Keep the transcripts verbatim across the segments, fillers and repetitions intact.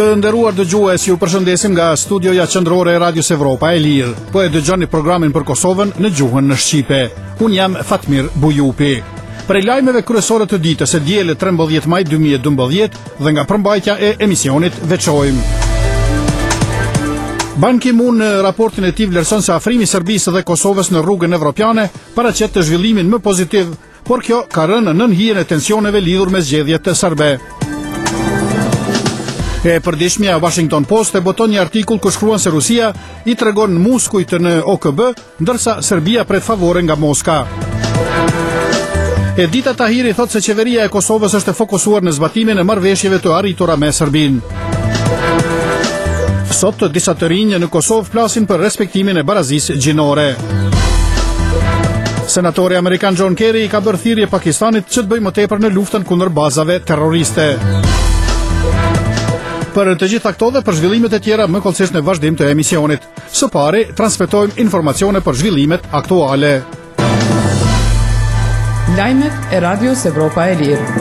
Të nderuar dëgjues, ju përshëndesim nga studioja qendrore e Radios Evropa e Lirë. Po e dëgjoni programin për Kosovën në gjuhën në shqipe. Unë jam Fatmir Bujupi. Për lajmeve kryesore të ditës së dielë trembëdhjetë maj dy mijë e dymbëdhjetë dhe nga përmbajtja e emisionit veçojmë. Ban Ki-moon në raportin e tij vlerëson se afrimi i Serbisë dhe Kosovës në rrugën evropiane paraqet të zhvillimin më pozitiv, por kjo ka rënë nën hijen e tensioneve lidhur me zgjedhjet të serbe. E përditshmja Washington Post e boton një artikull ku shkruan se Rusia i tregon muskujt në O K B, ndërsa Serbia pret favore nga Moska. Edita Tahiri thot se qeveria e Kosovës është e fokusuar në zbatimin e marrëveshjeve të arritura me Serbinë. Sot disa të rinj në Kosovë flasin për respektimin e barazisë gjinore. Senatori amerikan John Kerry ka bërë thirrje Pakistanit që të bëjë më tepër në luftën kundër bazave terroriste. Për të gjitha këto dhe për zhvillimet e tjera më kollësisht në vazhdim të emisionit. Së pari, transmetojmë informacione për zhvillimet aktuale. Lajmet e Radios Evropa e Lirë.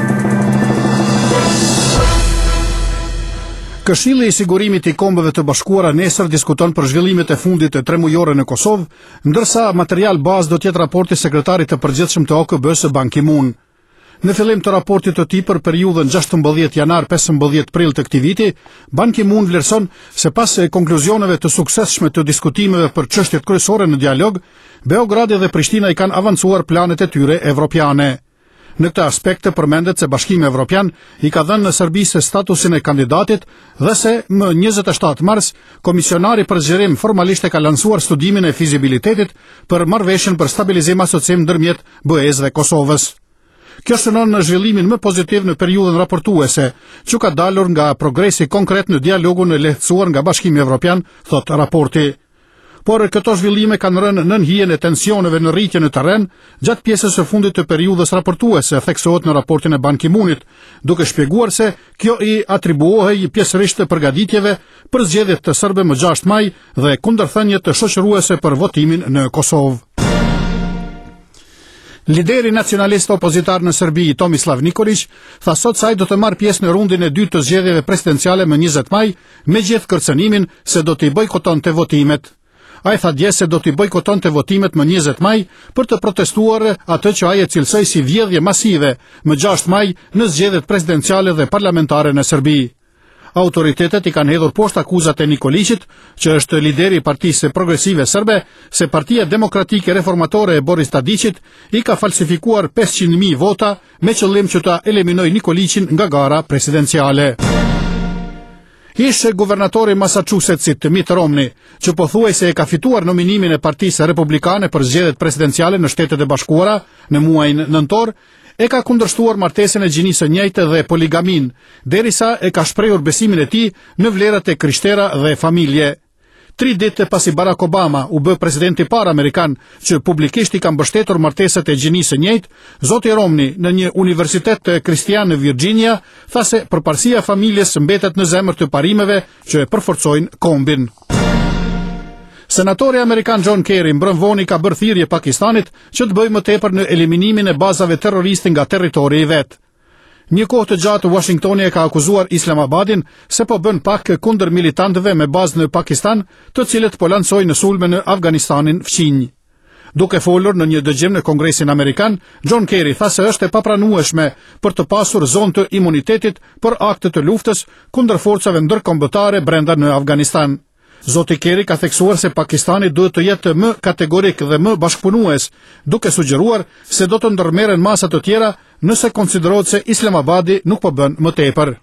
Këshilli i Sigurimit i Kombeve të Bashkuara nesër diskuton për zhvillimet e fundit të tremujore në Kosovë, ndërsa material bazë do të jetë raporti sekretarit të përgjithshëm të O K B-s Ban Ki-moon. Në fillim të raportit të tij për periudhën gjashtëmbëdhjetë janar pesëmbëdhjetë prill të këtij viti, Ban Ki-moon vlerëson se pas konkluzioneve të suksesshme të diskutimeve për çështjet kryesore në dialog, Beogradi dhe Prishtina i kanë avancuar planet e tyre evropiane. Në këtë aspekt përmendet se Bashkimi Evropian i ka dhënë në Serbisë statusin e kandidatit dhe se më njëzet e shtatë mars komisionari për zgjerim formalisht e ka lansuar studimin e fizibilitetit për marrëveshjen për stabilizim asociim ndërmjet B E-s dhe Kosovës. Kjo shënon në zhvillimin më pozitiv në periudhën raportuese, që ka dalur nga progresi konkret në dialogun e lehtësuar nga Bashkimi Evropian, thot raporti. Por këto zhvillime kanë rënë nën hijen e tensioneve në rritje në terren gjatë pjesës së fundit të periudhës raportuese, theksohet në raportin e Ban Ki-moonit, duke shpjeguar se kjo i atribuohej pjesërisht të përgatitjeve për zgjedhjet të serbe më gjashtë maj dhe kundërthënjet të shoqëruese për votimin në Kosovë. Lideri nacionalist opozitar në Serbi, Tomislav Nikolić, tha sot se ai do të marrë pjesë në rundin e dytë të zgjedhjeve presidenciale më njëzet maj, me gjithë kërcënimin se do t'i bojkotonte votimet. Ai tha dje se do t'i bojkotonte votimet më njëzet maj për të protestuar atë që ai e cilësoi si vjedhje masive më gjashtë maj në zgjedhjet presidenciale dhe parlamentare në Serbi. Autoritetet i kanë hedhur poshtë akuzat e Nikolićit, që është lideri i Partisë Progresive Serbe, se Partia Demokratike Reformatore e Boris Tadićit i ka falsifikuar pesëqind mijë vota me qëllim që ta eliminojë Nikolićin nga gara presidenciale. Ishte guvernatori Massachusettsit Mitt Romney, që pothuajse e ka fituar nominimin e Partisë Republikane për zgjedhjet presidenciale në Shtetet e Bashkuara në muajin nëntor, e ka kundërshtuar martesën e gjinisë së njëjtë dhe poligamin, derisa e ka shprehur besimin e tij në vlerat e krishtera dhe familje. Tri ditë pasi Barack Obama u bë presidenti i parë amerikan që publikisht i ka mbështetur martesat e gjinisë së njëjtë, zoti Romney në një universitet kristian në Virginia tha se përparësia e familjes mbetet në zemër të parimeve që përforcojnë kombin. Senatori amerikan John Kerry mbrëm vonë ka bërë thirrje Pakistanit që të bëjë më tepër në eliminimin e bazave terroriste nga territori i vet. Një kohë të gjatë Washingtoni e ka akuzuar Islamabadin se po bën pak kundër militantëve me bazë në Pakistan, të cilët po lancojnë në sulme në Afganistanin fqinj. Duke folur në një dëgjim në Kongresin Amerikan, John Kerry tha se është e papranueshme për të pasur zonë të imunitetit për akte të luftës kundër forcave ndërkombëtare brenda në Afganistan. Zoti Kerry ka theksuar se Pakistani duhet të jetë më kategorik dhe më bashkëpunues, duke sugjeruar se do të ndërmerren masa të tjera nëse konsiderohet se Islamabadi nuk po bën më tepër.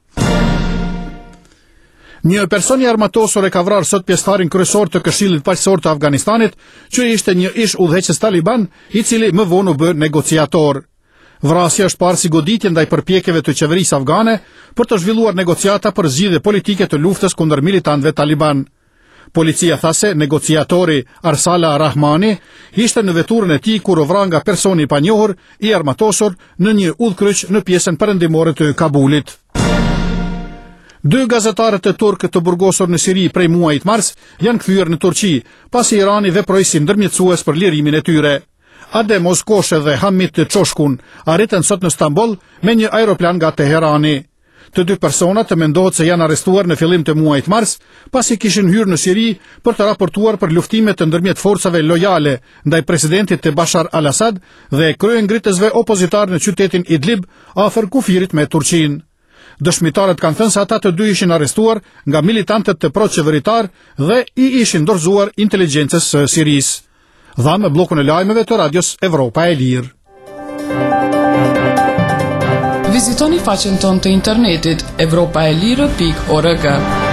Një person i armatosur e ka vrarë sot pjesëtarin kryesor të Këshillit Paqësor të Afganistanit, që ishte një ish udhëheqës taliban, i cili më vonë u bë negociator. Vrasja është parë si goditje ndaj përpjekjeve të qeverisë afgane për të zhvilluar negociata për zgjidhje politike të luftës kundër militantëve taliban. Policia tha se negociatori Arsala Rahmani ishte në veturën e tij kur u vra nga personi i panjohur i armatosur në një udhkryq në pjesën perëndimore të Kabulit. Dy gazetarët e turk të burgosur në Siri prej muajit mars janë kthyer në Turqi, pasi Irani veproi si ndërmjetësues për lirimin e tyre. Adem Ozkoshe dhe Hamit Çoshkun arritën sot në Stamboll me një aeroplan nga Teherani. Të dy personat të mendohet se janë arrestuar në fillim të muajit mars, pasi kishin hyrë në Siri për të raportuar për luftimet të ndërmjet forcave lojale ndaj presidentit të Bashar al-Assad dhe kryengritësve opozitar në qytetin Idlib, afër kufirit me Turqinë. Dëshmitarët kanë thënë se ata të dy ishin arrestuar nga militantët të pro-qeveritar dhe i ishin dorëzuar inteligjencës së Sirisë. Dha me bllokun e lajmeve të Radios Evropa e Lirë. Vizitoni faqen tonë të internetit evropaelire pikë org.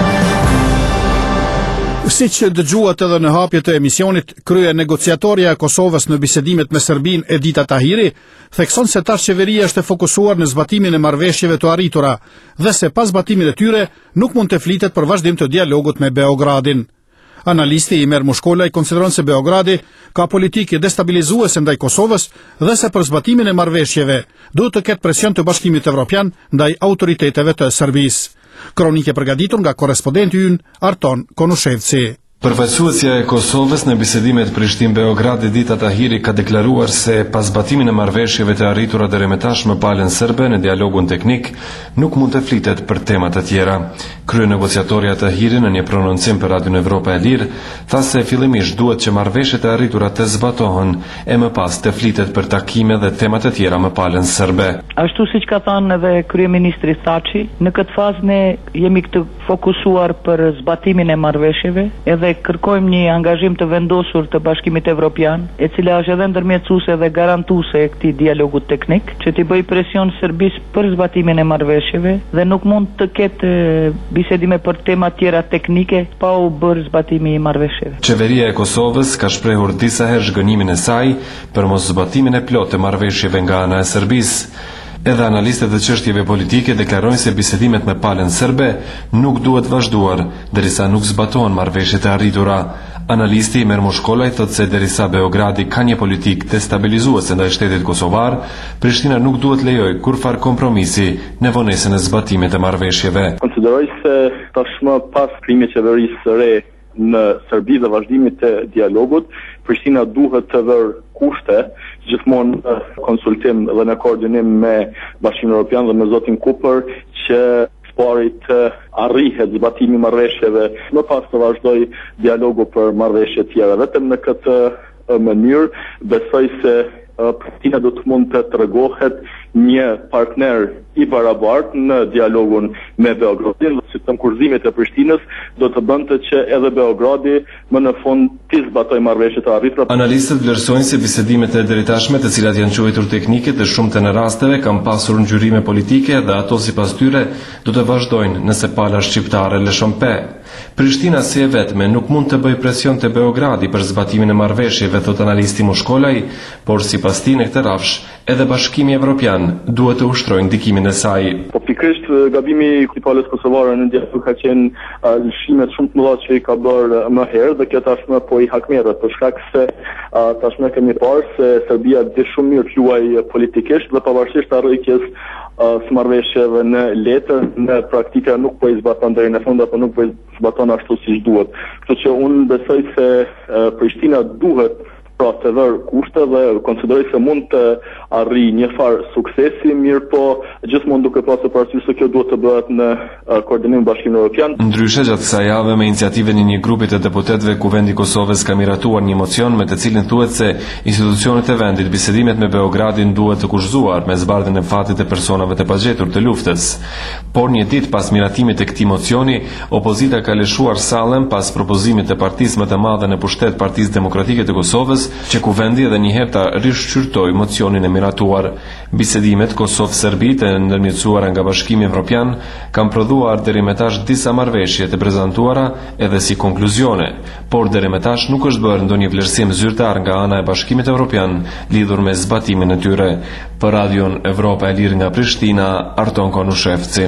Si që dëgjuat edhe në hapje të emisionit, krye negociatorja e Kosovës në bisedimet me Serbinë Edita Tahiri thekson se tash qeveria është e fokusuar në zbatimin e marrëveshjeve të arritura dhe se pas zbatimit të tyre nuk mund të flitet për vazhdim të dialogut me Beogradin. Analisti Imer Mushkolaj konsideron se Beogradi ka politikë destabilizuese ndaj Kosovës dhe se për zbatimin e marrëveshjeve duhet të ketë presion të Bashkimit Evropian ndaj autoriteteve të Serbisë. Kronike përgatitur nga korrespondenti ynë Arton Konushevci. Përfaqësuesja e Kosovës në bisedimet Prishtinë-Beograd Edita Tahiri ka deklaruar se pas zbatimin e marrëveshjeve të arritura deri më tash me palën serbe në dialogun teknik nuk mund të flitet për tema të tjera. Kryenegociatorja Tahiri në një prononcim për Radion Evropa e Lirë tha se fillimisht duhet që marrëveshjet e arritura të zbatohen e më pas të flitet për takime dhe tema të tjera me palën serbe. Ashtu siç ka thënë edhe kryeministri Thaçi, në këtë fazë ne jemi të fokusuar për zbatimin e marrëveshjeve, edhe kërkojmë një angazhim të vendosur të Bashkimit Evropian, e cila është edhe ndërmjetësuese dhe garantuese e këtij dialogu teknik, që t'i bëj presion Serbisë për zbatimin e marrëveshjeve dhe nuk mund të ketë bisedime për tema tjera teknike pa u bërë zbatimi i marrëveshjeve. Qeveria e Kosovës ka shprehur disa herë zhgënimin e saj për mos zbatimin e plotë të marrëveshjeve nga ana e Serbisë. Edhe analistët e çështjeve politike deklarojnë se bisedimet me palën serbe nuk duhet vazhduar derisa nuk zbatohen marrëveshjet e arritura. Analisti Imer Mushkolaj thotë se derisa Beogradi ka një politikë destabilizuese ndaj shtetit kosovar, Prishtina nuk duhet lejojë kurfar kompromisi në vonesën e zbatimit të marrëveshjeve. Konsideroj se tashmë pas krijimit të qeverisë së re në Serbi dhe vazhdimit të dialogut, Prishtina duhet të vërë kushte, gjithmonë në konsultim dhe në koordinim me Bashkimin Evropian dhe me zotin Cooper, që pari të arrihet zbatimi i marrëveshjeve, më pas të vazhdoj dialogu për marrëveshje tjera. Vetëm në këtë mënyrë besoj se Prishtina do të mund të tregohet një partner i barabartë në dialogun me Beogradin, dhe si të kurzimet e Prishtinës do të bënte që edhe Beogradi më në fund të zbatojë marrëveshjet e arritura. Analistët vlerësojnë se bisedimet e deritashme, të cilat janë quajtur teknike, të shumtë në rasteve kanë pasur ngjyrime politike dhe ato sipas tyre do të vazhdojnë nëse pala shqiptare lëshon pe. Prishtina si e vetme nuk mund të bëj presion te Beogradi për zbatimin e marrëveshjeve, thot analisti Mushkolaj, por sipas tij në këtë rafsh edhe Bashkimi Evropian duhet të ushtrojë ndikimin e saj. Po pikërisht gabimi i palës kosovare në dialog ka qenë lëshimet shumë të mëdha që i ka bërë më herë dhe kjo tashmë po i hakmerret për shkak se tashmë kemi parë se Serbia di shumë mirë të luajë politikisht dhe pavarësisht arritjes së marrëveshjeve në letër, në praktika nuk po i zbaton deri në fund apo nuk po i zbaton ashtu siç duhet. Kështu që unë besoj se Prishtina duhet pra të vërë kushte dhe konsideroj se mund të arri një farë suksesi, mirë po gjithmonë duke pasur parasysh se kjo duhet të bëhet në uh, koordinim Bashkimin Evropian. Ndryshe gjatë kësaj jave me iniciativën e një grupi të deputetëve Kuvendi i Kosovës ka miratuar një mocion me të cilin thuhet se institucionet e vendit bisedimet me Beogradin duhet të kushzuar me zbardhjen e fatit të personave të pagjetur të luftës. Por një ditë pas miratimit të këtij mocioni, opozita ka lëshuar sallën pas propozimit të partisë më të madhe në pushtet Partisë Demokratike të Kosovës që kuvendi edhe një herë ta rishqyrtoi mocionin e miratuar. Bisedimet Kosovë-Serbi të ndërmjetësuara nga Bashkimi Evropian kanë prodhuar deri më tash disa marrëveshje të prezantuara edhe si konkluzione, por deri më tash nuk është bërë ndonjë vlerësim zyrtar nga ana e Bashkimit Evropian lidhur me zbatimin e tyre. Për Radion Evropa e Lirë nga Prishtina, Arton Konushevci.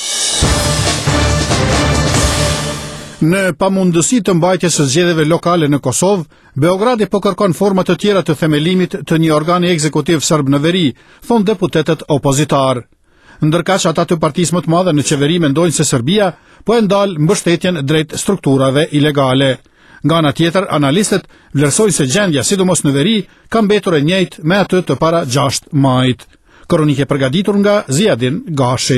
Në pamundësi të mbajtjes së zgjedhjeve lokale në Kosovë, Beogradi po kërkon forma të tjera të themelimit të një organi ekzekutiv serb në veri, thonë deputetët opozitar. Ndërkaq ata të partisë më të madhe në qeveri mendojnë se Serbia po e ndal mbështetjen drejt strukturave ilegale. Nga ana tjetër, analistët vlerësojnë se gjendja, sidomos në veri, ka mbetur e njëjtë me atë të para gjashtë majit. Kronike përgatitur nga Ziadin Gashi.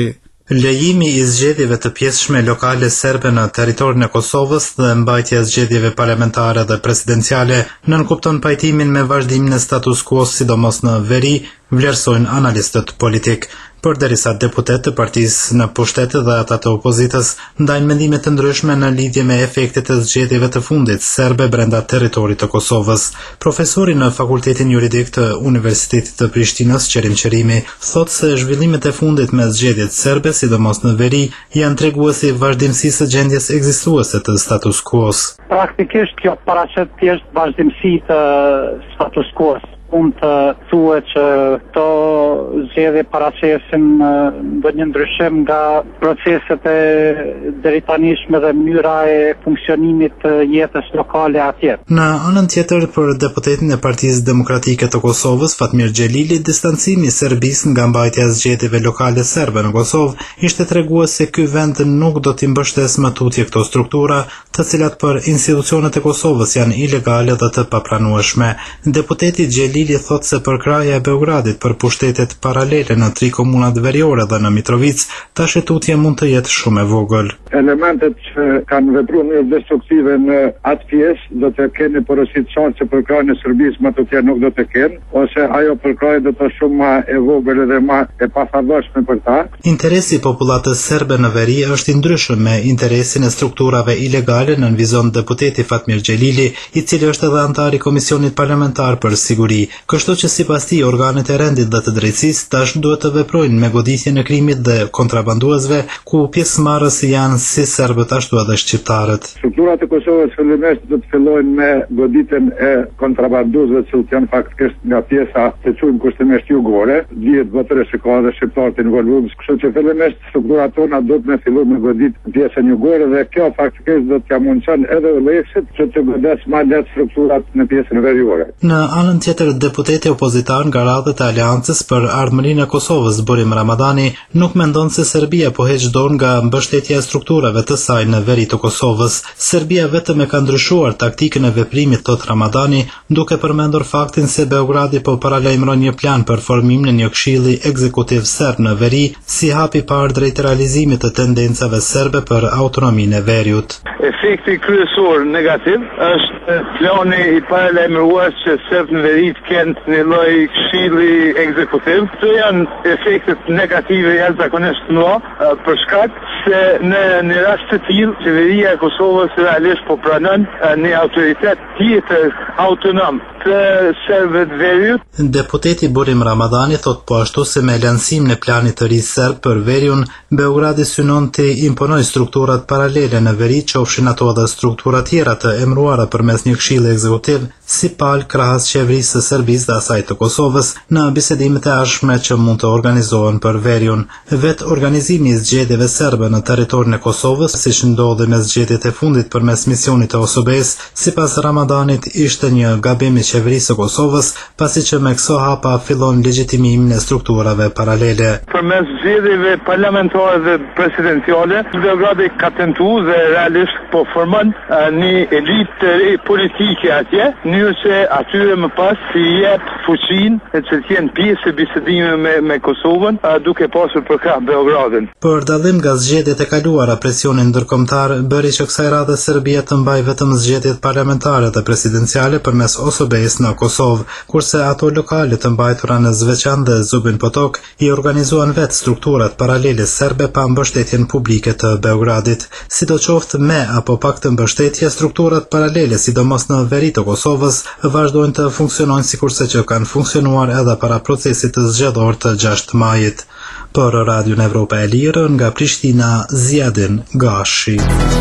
Lejimi i zgjedhjeve të pjesëshme lokale serbe në territorin e Kosovës dhe mbajtja e zgjedhjeve parlamentare dhe presidenciale nënkupton pajtimin me vazhdimin e status quo, sidomos në veri, vlerësojnë analistët politik. Përderisa deputet të partisë në pushtet dhe ata të opozitës ndajnë mendime të ndryshme në lidhje me efektet e zgjedhjeve të fundit serbe brenda territorit të Kosovës. Profesori në Fakultetin Juridik të Universitetit të Prishtinës, Qerim Qerimi, thotë se zhvillimet e fundit me zgjedhjet serbe, sidomos në veri, janë treguesi vazhdimësisë së gjendjes ekzistuese të status quo-s. Praktikisht kjo paraqet thjesht vazhdimësi të status quo-s. Unë të thuhet që këto zgjedhje paraqesin ndonjë ndryshim nga proceset e deritanishme dhe mënyra e funksionimit të jetës lokale atje. Në anën tjetër, për deputetin e Partisë Demokratike të Kosovës, Fatmir Xhelili, distancimi i Serbisë nga mbajtja e zgjedhjeve lokale serbe në Kosovë ishte tregues se ky vend nuk do t'i mbështesë më tutje këto struktura, të cilat për institucionet e Kosovës janë ilegale dhe të papranueshme. Deputeti Xhelili Lili thot se përkraja e Beogradit për pushtetet paralele në tri komunat veriore dhe në Mitrovic, tash tutje mund të jetë shumë e vogël. Elementet që kanë vepruar në destruktive në atë pjesë do të kenë porosit qartë që përkrajën e Serbisë më të tjerë nuk do të kenë, ose ajo përkrajë do të shumë ma e vogël dhe ma e pafarvashme për ta. Interesi i popullatës serbe në veri është i ndryshëm me interesin e strukturave ilegale, nënvizon deputeti Fatmir Xhelili, i cili është edhe antar i Komisionit Parlamentar për Siguri. Kështu që sipas tij organet e rendit dhe të drejtësisë tash duhet të veprojnë me goditjen e krimit dhe kontrabanduesve, ku pjesëmarrës janë si serbët ashtu edhe shqiptarët. Strukturat e Kosovës fillimisht do të fillojnë me goditjen e kontrabanduesve që janë faktikisht nga pjesa të quajmë kushtimisht jugore, dihet votëre që ka dhe shqiptarët involvuar, kështu që fillimisht strukturat tona do të fillojnë me godit pjesën jugore dhe kjo faktikisht do t'ja mundson edhe Leksit që të godes më lehtë strukturat në pjesën veriore. Në anën tjetër, deputeti opozitar nga radhët e Aleancës për Ardhmërinë e Kosovës, Burim Ramadani, nuk mendon se Serbia po heq dorë nga mbështetja e strukturave të saj në veri të Kosovës. Serbia vetëm e ka ndryshuar taktikën e veprimit, thot Ramadani, duke përmendur faktin se Beogradi po paralajmëron një plan për formimin e një këshilli ekzekutiv serb në veri, si hapi parë drejt realizimit të tendencave serbe për autonominë e veriut. Efekti kryesor negativ është plani i paralajmëruar që serbët në veri të kenë një lloj këshilli ekzekutiv. Këto janë efektet negative jashtëzakonisht të mëdha për shkak se në një rast të tillë qeveria e Kosovës realisht po pranon një autoritet tjetër autonom të serbëve veriut. Deputeti Burim Ramadani thot po ashtu se me lancimin e planit të ri serb për veriun, Beogradi synon të imponojë strukturat paralele në veri, qofshin ato edhe struktura tjera të emëruara përmes një këshilli ekzekutiv, si palë krahas qeverisë së Serbisë dhe asaj të Kosovës në bisedimet e ardhshme që mund të organizohen për veriun. Vet organizimi i zgjedhjeve serbe në territorin e Kosovës, siç ndodhi me zgjedhjet e fundit përmes misionit të O S B-s, sipas Ramadanit ishte një gabim i qeverisë së Kosovës, pasi që me këso hapa fillon legjitimimin e strukturave paralele. Përmes zgjedhjeve parlamentare dhe presidenciale, Beogradi ka tentuar dhe realisht po formon një elitë të re politike atje, në që atyre më pas si jep fuqin e që t'jenë pjesë e bisedime me, me Kosovën, duke pasur përkrah Beogradin. Për dallim nga zgjedhjet e kaluara, presionin ndërkombëtar bëri që kësaj radhe Serbia të mbajë vetëm zgjedhjet parlamentare dhe presidenciale përmes O S B-s në Kosovë, kurse ato lokale të mbajtura në Zveçan dhe Zubin Potok i organizuan vetë strukturat paralele serbe pa mbështetjen publike të Beogradit. Sidoqoftë me apo pak të mbështetje, strukturat paralele, sidomos në veri të Kosovës, vazhdojnë të funksionojnë sikurse që kanë funksionuar edhe para procesit të zgjedhor të gjashtë majit. Për Radion Evropa e Lirë, nga Prishtina, Ziadin Gashi.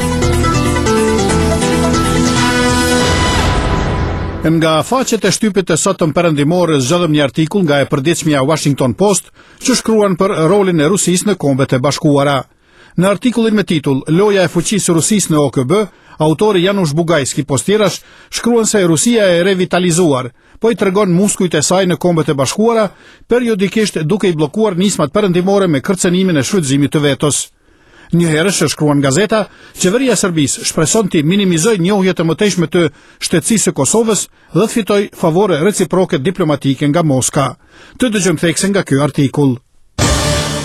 Nga faqet e shtypit e sotëm perëndimore zgjodhëm një artikull nga e përditshmja Washington Post që shkruan për rolin e Rusisë në Kombet e Bashkuara. Në artikullin me titull Loja e fuqisë së Rusisë në O K B, autori Janusz Bugajski Postirash shkruan se Rusia e revitalizuar, po i tregon muskujt e saj në Kombet e Bashkuara, periodikisht duke i bllokuar nismat perëndimore me kërcënimin e shfrytëzimit të vetos. Njëherë, shkruan gazeta, qeveria e Serbisë shpreson të minimizojë njohjet e mëtejshme të shtetësisë së Kosovës dhe të fitojë favore reciproke diplomatike nga Moska. Të dëgjojmë thekse nga ky artikull.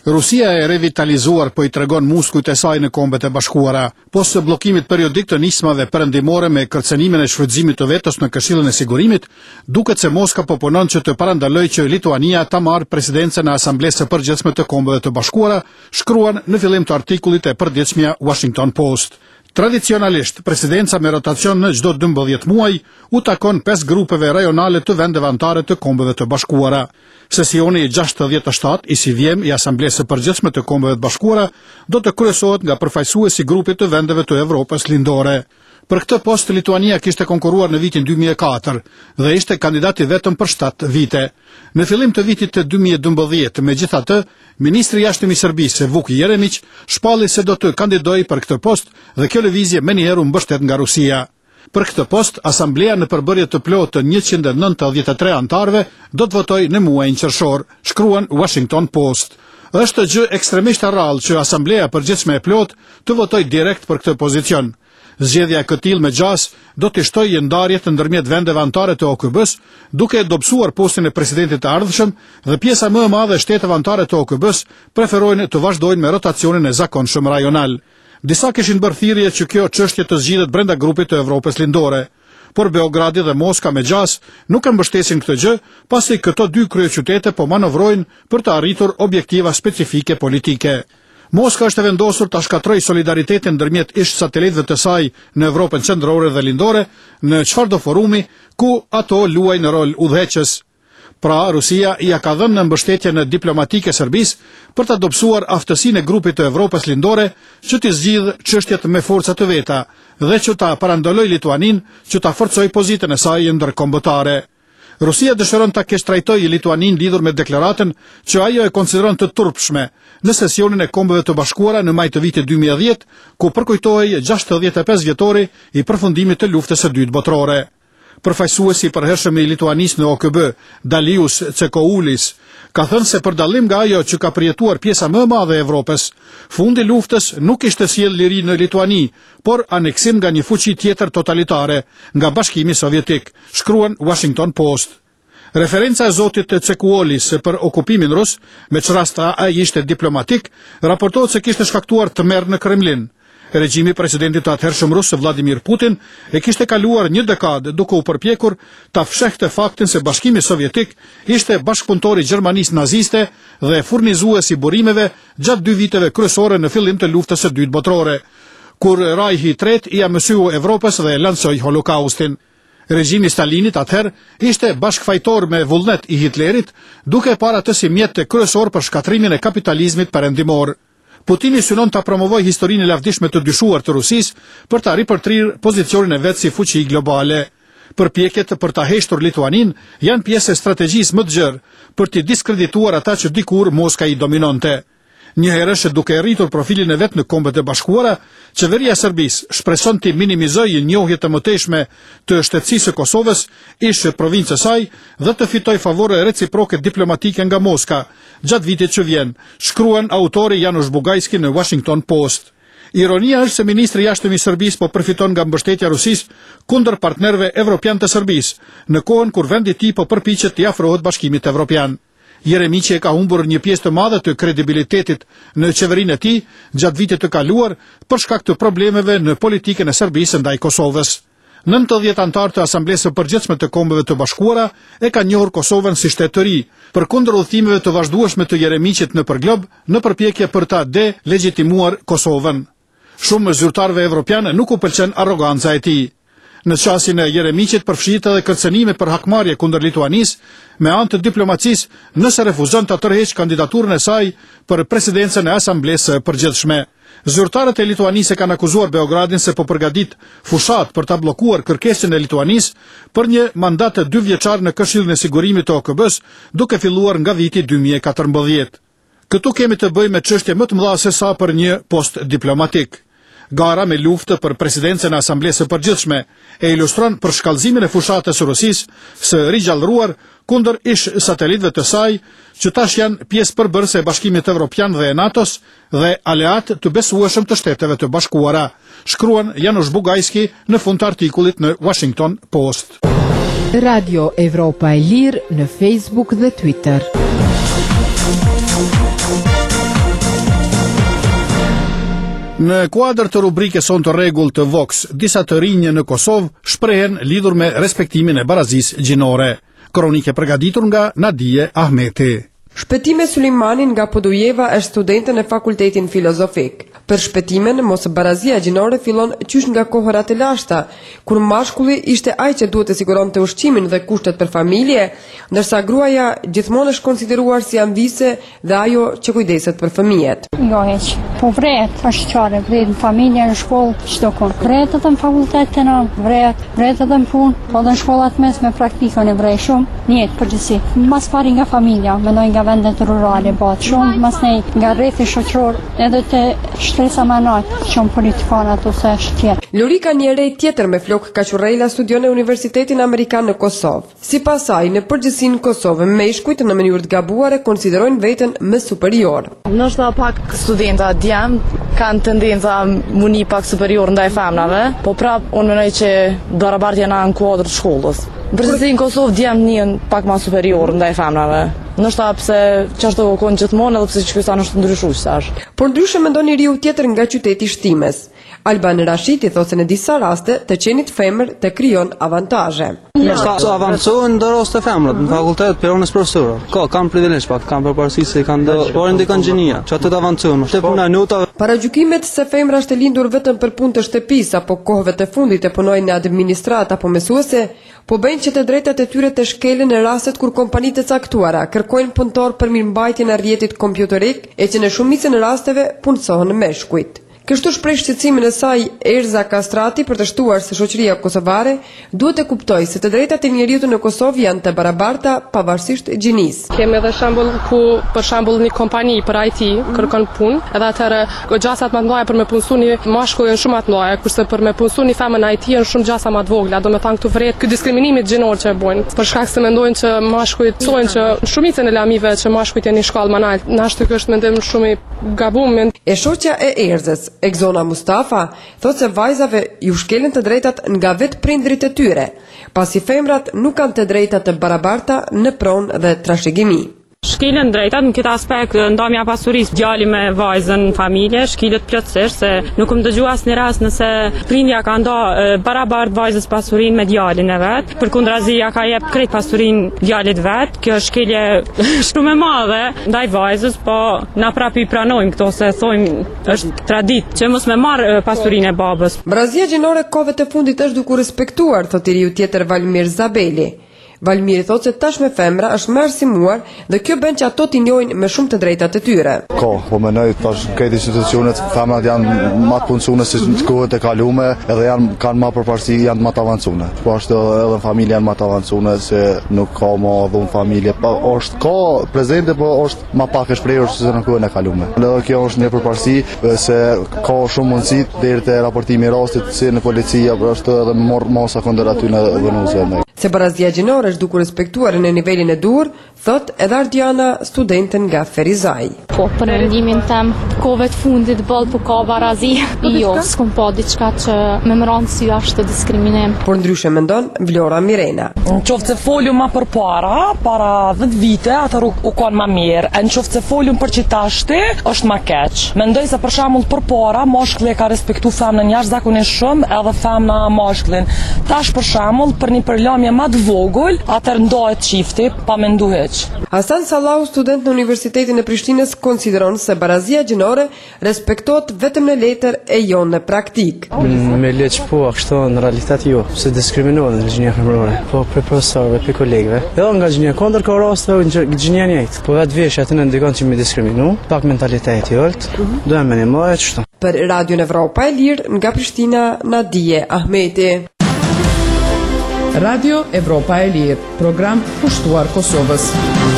Rusia e revitalizuar po i tregon muskujt e saj në Kombet e Bashkuara, pas së bllokimit periodik të nismave perëndimore me kërcënimin e shfrytëzimit të vetës në Këshillin e Sigurimit, duket se Moska po punon që të parandalojë që Lituania ta marrë presidencën e Asamblesë së Përgjithshme të Kombeve të Bashkuara, shkruan në fillim të artikullit e përditshmja Washington Post. Tradicionalisht, presidenca me rotacion në çdo dymbëdhjetë muaj u takon pesë grupeve rajonale të vendeve anëtare të Kombeve të Bashkuara. Sesioni i gjashtëdhjetë shtatë i si vjem i Asamblesë së Përgjithshme të Kombeve të Bashkuara do të kryesohet nga përfaqësuesi i grupit të vendeve të Evropës Lindore. Për këtë post Lituania kishte konkuruar në vitin dy mijë e katër dhe ishte kandidati vetëm për shtatë vite. Në fillim të vitit të dy mijë e dymbëdhjetë, megjithatë, ministri i jashtëm i Serbisë, Vuk Jeremić, shpalli se do të kandidojë për këtë post dhe kjo lëvizje menjëherë u mbështet nga Rusia. Për këtë post, Asamblea në përbërje të plotë të njëqind e nëntëdhjetë e tre anëtarëve do të votojë në muajin qershor, shkruan Washington Post. Është gjë ekstremisht e rrallë që Asamblea Përgjithshme e plotë të votojë direkt për këtë pozicion. Zgjedhja e këtij me gjas do të shtojë ndarjet ndërmjet vendeve anëtare të O K B-s, duke dobësuar postin e presidentit të ardhshëm dhe pjesa më e madhe e shteteve anëtare të O K B-s preferojnë të vazhdojnë me rotacionin e zakonshëm rajonal. Disa kishin bërë thirrje që kjo çështje të zgjidhet brenda grupit të Evropës Lindore, por Beogradi dhe Moska me gjas nuk e mbështesin këtë gjë, pasi këto dy kryeqytete po manovrojnë për të arritur objektiva specifike politike. Moska është e vendosur ta shkatërrojë solidaritetin ndërmjet ish satelitëve të saj në Evropën qendrore dhe lindore në çfarëdo forumi ku ato luajnë rol udhëheqës. Pra, Rusia ja ka dhënë në mbështetje në diplomatike Serbisë për ta dobësuar aftësinë e grupit të Evropës Lindore që të zgjidhë çështjet me forca të veta dhe që ta parandalojë Lituanin që ta forcojë pozitën e saj ndërkombëtare. Rusia dëshiron ta kesh trajtojë Lituanin lidhur me deklaratën që ajo e konsideron të turpshme në sesionin e Kombeve të Bashkuara në maj të vitit dy mijë e dhjetë, ku përkujtohej gjashtëdhjetë e pesë vjetori i përfundimit të luftës së dytë botërore. Përfaqësuesi i përhershëm i Lituanisë në O K B, Dalius Cekoulis, ka thënë se për dallim nga ajo që ka përjetuar pjesa më e madhe e Evropës, fundi i luftës nuk kishte sjellë liri në Lituani, por aneksim nga një fuqi tjetër totalitare, nga Bashkimi Sovjetik, shkruan Washington Post. Referenca e zotit Cekoulis për okupimin rus, me që rasta ai ishte diplomatik, raportohet se kishte shkaktuar tmerr në Kremlin. Regjimi presidentit të atëhershëm rus Vladimir Putin e kishte kaluar një dekadë duke u përpjekur ta fshehte faktin se Bashkimi Sovjetik ishte bashkëpunëtor i Gjermanisë naziste dhe furnizues i burimeve gjatë dy viteve kryesore në fillim të luftës së dytë botërore, kur Rajhi i tretë i amësyu Evropës dhe lansoi Holokaustin. Regjimi Stalinit atëherë ishte bashkëfajtor me vullnet i Hitlerit, duke para të si mjet kryesor për shkatrimin e kapitalizmit perëndimor. Putini synon ta promovojë historinë e lavdishme të dyshuar të Rusisë për ta ripërtrirë pozicionin e vet si fuqi globale. Përpjekjet për ta heshtur Lituanin janë pjesë e strategjisë më të gjerë për të diskredituar ata që dikur Moska i dominonte. Njëherësh duke rritur profilin e vet në Kombet e Bashkuara, qeveria e Serbisë shpreson të minimizojë njohjet të mëtejshme të shtetësisë së Kosovës, ish provincës saj, dhe të fitojë favore reciproke diplomatike nga Moska gjatë vitit që vjen, shkruan autori Janusz Bugajski në Washington Post. Ironia është se ministri i jashtëm i Serbisë po përfiton nga mbështetja e Rusisë kundër partnerëve evropian të Serbisë, në kohën kur vendi i tij po përpiqet të afrohet Bashkimit Evropian. Jeremić e ka humbur një pjesë të madhe të kredibilitetit në qeverinë e tij gjatë vitit të kaluar për shkak të problemeve në politikën e Serbisë ndaj Kosovës. nëntëdhjetë anëtar të Asamblesë së Përgjithshme të Kombeve të Bashkuara e kanë njohur Kosovën si shtet të ri, përkundër udhëtimeve të vazhdueshme të Jeremićit në përglob në përpjekje për ta delegitimuar Kosovën. Shumë zyrtarëve evropianë nuk u pëlqen arroganca e tij. Në çastin e Jeremićit përfshihet edhe kërcënime për hakmarrje kundër Lituanisë me anë të diplomacisë nëse refuzon të tërheqë kandidaturën e saj për presidencën e Asamblesë së Përgjithshme. Zyrtarët e Lituanisë kanë akuzuar Beogradin se po përgatit fushat për ta bllokuar kërkesën e Lituanisë për një mandat të dy vjeçar në Këshillin e Sigurimit të O K B-s, duke filluar nga viti dy mijë e katërmbëdhjetë. Këtu kemi të bëjmë me çështje më të mëdha se sa për një post diplomatik. Gara me luftë për presidencën e Asamblesë së Përgjithshme e ilustron për shkallëzimin e fushatës së Rusisë së rigjallëruar kundër ish satelitëve të saj, që tash janë pjesë përbërëse e Bashkimit Evropian dhe e NATO-s dhe aleat të besueshëm të Shteteve të Bashkuara, shkruan Janusz Bugajski në fund të artikullit në Washington Post. Radio Evropa e Lirë në Facebook dhe Twitter. Në kuadër të rubrikës son të rregull të Vox, disa të rinj në Kosovë shprehen lidhur me respektimin e barazisë gjinore. Kronike përgatitur nga Nadije Ahmeti. Shpëtime Sulejmanin nga Podujeva është studente në Fakultetin Filozofik. Për shpëtimin, mos barazia gjinore fillon qysh nga kohërat e lashta, kur mashkulli ishte ai që duhet të siguronte ushqimin dhe kushtet për familje, ndërsa gruaja gjithmonë është konsideruar si ambise dhe ajo që kujdeset për fëmijët. Jo heq, po vret, është qare, vret në familje, në shkollë, çdo kohë. Vret edhe në fakultet të në, vret, vret edhe në punë, po dhe në shkollat mes me praktikën e vrej shumë, njëtë përgjithsi. Mas pari nga familja, mendoj nga vendet rurale, bat shumë, mas nej nga rrethi shoqëror, edhe të shtresa manat, shumë politikanat ose shtjetë. Lori ka një rej tjetër me Flok Kaqurrejla studion në Universitetin Amerikan në Kosovë. Si pasaj, në përgjithsinë Kosovë, meshkujt në mënyrë të gabuare konsiderojnë veten më superior. Nështë pak studenta djem kanë tendenca muni pak superior ndaj femnave, po prap unë menoj që barabartja na në kuadër të shkollës. Në përgjithsi në Kosovë djem njën pak ma superior ndaj femnave. Nështë pse qashtu konë gjithmonë edhe pse që kësa nështë ndryshu qësash. Por ndryshe mendon një riu tjetër nga qyteti Shtimes. Alban Rashid i thosë në disa raste të qenit femër të krijon avantazhe. Nështë avancohen në rast të femrët, në fakultet, peronës profesorë. Ka, kanë privilegj pak, kanë përparësi se kanë dhe, por ndikon gjenia, që atë të avancohen, është puna e notave. Paragjykimet se femra është e lindur vetëm për punë të shtëpisë apo kohëve të fundit e punojnë në administrat apo mësuese, po bëjnë që të drejtat e tyre të shkelen në rastet kur kompanitë të caktuara kërkojnë punëtor për mirëmbajtjen e rrjetit kompjuterik e që në shumicën e rasteve punësohen meshkujt. Kështu shpreh shqetësimin e saj Erza Kastrati për të shtuar se shoqëria kosovare duhet të kuptojë se të drejtat e njeriut në Kosovë janë të barabarta pavarësisht gjinisë. Kemi edhe shembull ku për shembull një kompani për I T kërkon punë, edhe atëherë gjasat më të mëdha për me punësu një mashkull janë shumë më të mëdha, kurse për me punësu një femër në I T janë shumë gjasa më të vogla. Do të thonë këtu vret ky diskriminimi gjinor që e bojnë, për shkak se mendojnë që mashkujt thonë që shumicën e lamive që mashkujt janë në shkallë më lart. Na ashtu ky është mendim shumë i gabuar. E shoqja e Erzës, Egzona Mustafa, thotë se vajzave ju shkelen të drejtat nga vetë prindrit e tyre, pasi femrat nuk kanë të drejtat të barabarta në pronë dhe trashëgimi. Shkilen drejtat në këtë aspekt ndomja pasurisë djali me vajzën në familje, shkilet plotësisht se nuk më dëgjua asnjë rast nëse prindja ka nda barabart vajzës pasurinë me djalin e vet, përkundrazi ja ka jep krejt pasurinë djalit vet. Kjo është shkelje shumë e madhe ndaj vajzës, po na prapë i pranojmë këto se thojmë është traditë që mos me marr pasurinë e babës. Barazia gjinore kohëve të fundit është duke respektuar, thotë i riu tjetër Valmir Zabeli. Valmiri thotë se tashme femra është më arsimuar dhe kjo bën që ato t'i njohin me shumë të drejtat e tyre. Ko, po mendoj tash këtë institucionet femrat janë më të punësuar se në kohët e kaluara, edhe janë kanë më përparësi, janë më të avancuar. Po ashtu edhe në familje janë më të avancuar se nuk ka më dhun familje. Po është ka prezente, po është më pak e shprehur se në kohën e kaluara. Edhe kjo është një përparësi se ka shumë mundësi deri te raportimi i rastit si në polici apo është edhe morr masa kundër aty në dhunusë. Se barazia gjinore është duke respektuar në nivelin e dur, thot edhe Ardiana, studenten nga Ferizaj. Po, për mendimin tem, kohëve të fundit bëllë po ka barazi, jo, s'kom pa diçka që me më rënë sy ashtë të diskriminim. Por ndryshe mendon Vlora Mirena. Në qoftë se foljum ma për para, para dhjetë vite, atër u, u konë ma mirë. Në qoftë se foljum për që tashti, është ma keq. Mendoj se për shembull për para, mashkulli ka respektu femnën jashtëzakonisht shumë, edhe femna mashkullin. Tash për shembull, për një përlamje ma të vogël, atër ndohet çifti pa mendu hiç. Hasan Sallahu, student në Universitetin e Prishtinës, konsideron se barazia gjinore respektohet vetëm në letër e jo në praktik. Me leç po, kështu në realitet jo, se diskriminohen në gjinja femrore, po për profesorëve, për kolegëve. Edhe nga gjinja kondër ka raste gjinja njëjtë, po vetë veshja aty në ndikon që me diskriminu, pak mentaliteti jolt, do e me një mëhe qështu. Për Radio Evropa e Lirë, nga Prishtina, Nadije Ahmeti. Radio Evropa e Lirë, program pushtuar Kosovës.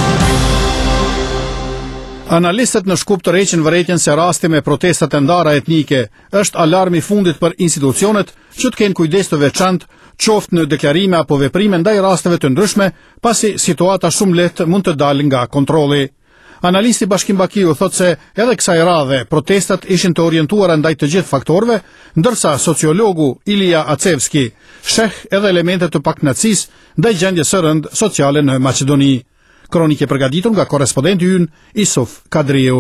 Analistët në Shkup të reqin vërejtjen se rasti me protestat e ndara etnike është alarmi fundit për institucionet që të kenë kujdes të veçantë, qoftë në deklarime apo veprime ndaj rasteve të ndryshme, pasi situata shumë lehtë mund të dalë nga kontrolli. Analisti Bashkim Bakiu thot se edhe kësaj radhe protestat ishin të orientuara ndaj të gjithë faktorëve, ndërsa sociologu Ilija Acevski sheh edhe elemente të pakënaqësisë ndaj gjendjes së rëndë sociale në Maqedoni. Kronike përgatitur nga korrespondenti ynë Isuf Kadriu.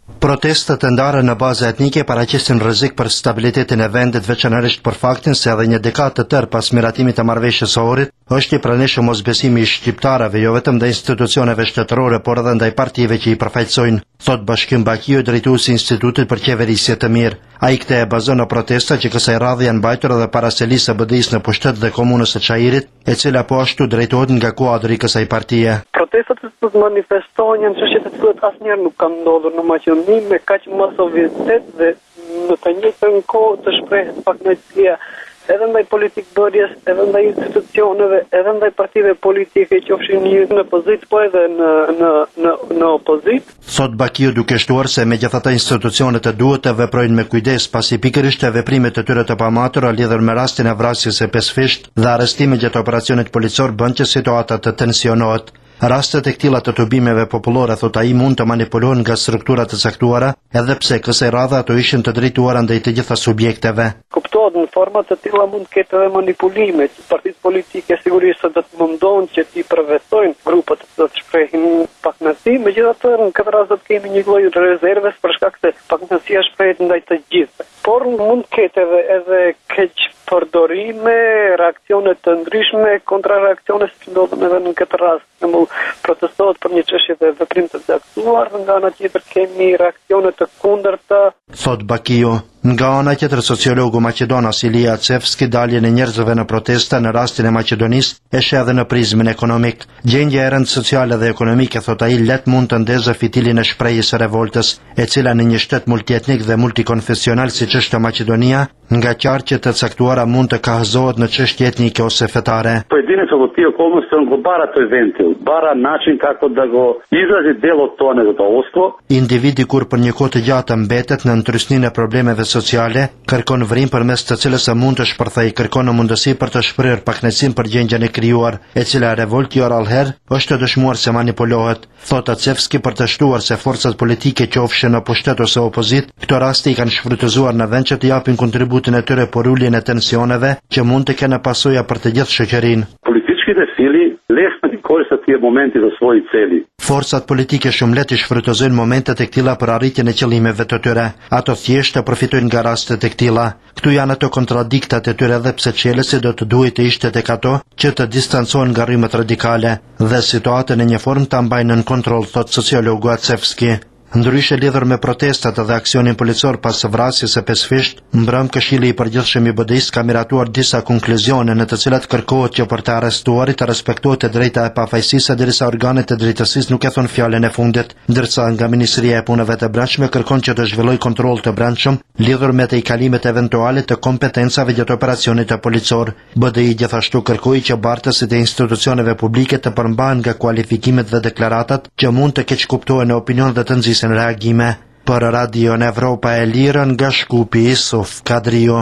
Protestat e ndara në bazë etnike paraqesin rrezik për stabilitetin e vendit, veçanërisht për faktin se edhe një dekadë të tërë pas miratimit të marrëveshjes së Ohrit, është i pranishëm mosbesimi i shqiptarëve jo vetëm ndaj institucioneve shtetërore, por edhe ndaj partive që i përfaqësojnë, thot Bashkim Bakiu, drejtuesi i Institutit për Qeverisje të Mirë. Ai këtë e bazon në protesta që kësaj radhe janë mbajtur edhe para selisë së B D I-s në pushtet dhe komunës së Çajirit, e cila po ashtu drejtohet nga kuadri i kësaj partie. Protestat që manifestojnë janë çështje të cilat asnjëherë nuk kanë ndodhur në Maqedoni me kaq masovitet dhe në të njëjtën kohë të shprehet pakëndësia edhe ndaj politikbërjes, edhe ndaj institucioneve, edhe ndaj partive politike që ofshin një në pozitë, po edhe në në në në opozitë. Thot Bakiu, duke shtuar se megjithatë institucionet e duhet të veprojnë me kujdes pasi pikërisht e veprimet e tyre të pamatura lidhur me rastin e vrasjes së pesëfisht dhe arrestimet gjatë operacionit policor bën që situata të tensionohet. Rastet e këtilla të tubimeve popullore, thot ai, mund të manipulohen nga struktura të caktuara, edhe pse kësaj radhe ato ishin të drejtuara ndaj të gjitha subjekteve. Kuptohet në forma të tilla mund të ketë edhe manipulime, që partitë politike sigurisht do të mundohen që të përvetojnë grupet që do të shprehin pakëndësi, megjithatë në këtë rast do të kemi një lloj rezerve për shkak se pakëndësia shprehet ndaj të gjithëve. Por mund të ketë edhe edhe keq përdorime, reakcione të ndryshme, kontrareakcione që ndodhen edhe në këtë rast. Në protestohet për një çështje dhe veprim të caktuar, nga ana tjetër kemi reakcione të kundërta. Thot Bakiu. Nga ana tjetër, sociologu maqedon Ilija Cefski daljen e njerëzve në protesta në rastin e Maqedonisë e sheh edhe në prizmin ekonomik. Gjendja e rëndë sociale dhe ekonomike, thot ai, let mund të ndezë fitilin e shprehjes së revoltës, e cila në një shtet multietnik dhe multikonfesional siç është Maqedonia, nga qarqe të caktuara mund të kahëzohet në çështje etnike ose fetare. Pojedinačno ti okolnosti on odgovara toj eventu, bara način kako da go izrazi delo to nezadovoljstvo. Individi kur për një kohë të gjatë mbetet në ndrysninë e problemeve sociale, kërkon vrim përmes të cilës mund të shpërthejë, kërkon në mundësi për të shprehur pakënaqësinë për gjendjen e krijuar, e cila revolti orallher është të dëshmuar se manipulohet. Thot Acevski, për të shtuar se forcat politike qofshin në pushtet ose opozit, këto raste i kanë shfrytëzuar në vend që të japin kontributin e tyre për uljen e tensioneve që mund të kenë pasoja për të gjithë shoqërinë. Političkите sili lehtë i koriste ti momenti za svoji celi. Forcat politike shumë lehtë shfrytëzojnë momentet e këtilla për arritjen e qëllimeve të tyre. Ato thjesht të përfitojnë nga rastet e këtilla. Këtu janë ato kontradiktat e tyre edhe pse çelësi do të duhet të ishte tek ato që të distancohen nga rrymat radikale dhe situatën në një formë ta mbajnë në kontroll, thot sociologu Acevski. Ndryshe lidhur me protestat dhe aksionin policor pas vrasjes së pesëfisht, mbrëm Këshilli i Përgjithshëm i B D I-s ka miratuar disa konkluzione në të cilat kërkohet që për të arrestuarit të respektohet e drejta e pafajësisë derisa organet e drejtësisë nuk e thonë fjalën e fundit, ndërsa nga Ministria e Punëve të Brendshme kërkon që të zhvillojë kontroll të brendshëm lidhur me të kalimet eventuale të kompetencave gjatë operacionit të policor. B D I gjithashtu kërkoi që bartësit e institucioneve publike të përmbahen nga kualifikimet dhe deklaratat që mund të keq kuptohen në opinion dhe të nxjisë në reagime. Për Radio në Evropa e Lirë, nga Shkupi, Isuf Kadrio.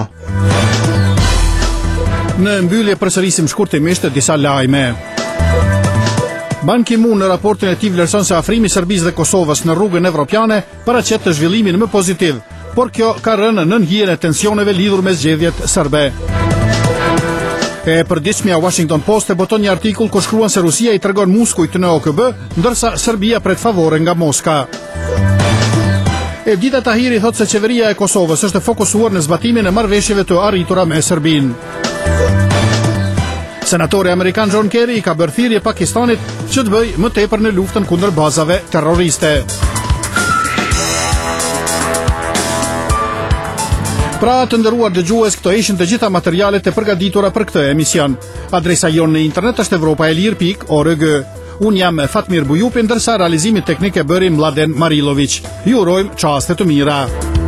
Në mbyllje përsërisim shkurtimisht disa lajme. Ban Ki-moon në raportin e tij vlerëson se afrimi i Serbisë dhe Kosovës në rrugën evropiane paraqet të zhvillimin më pozitiv, por kjo ka rënë në nënhijen e tensioneve lidhur me zgjedhjet serbe. E përditshmja Washington Post e boton një artikull ku shkruan se Rusia i tregon muskujt në O K B, ndërsa Serbia pret favore nga Moska. Evdita Tahiri thot se qeveria e Kosovës është fokusuar në zbatimin e marrëveshjeve të arritura me Serbinë. Senatori amerikan John Kerry i ka bërë thirrje Pakistanit që të bëjë më tepër në luftën kundër bazave terroriste. Pra, të nderuar dëgjues, këto ishin të gjitha materialet e përgatitura për këtë emision. Adresa jonë në internet është evropaelir pikë org. Unë jam Fatmir Bujupi, ndërsa realizimit teknik e bëri Mladen Marilović. Ju urojmë çaste të mira.